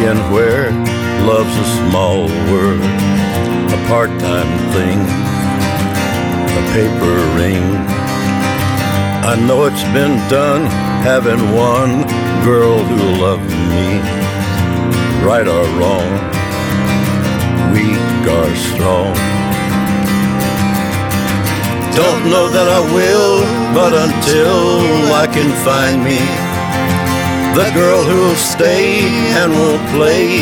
being where love's a small word, a part-time thing, a paper ring. I know it's been done having one girl who loved me, right or wrong, weak or strong. Don't know that I will, but until I can find me the girl who'll stay and won't play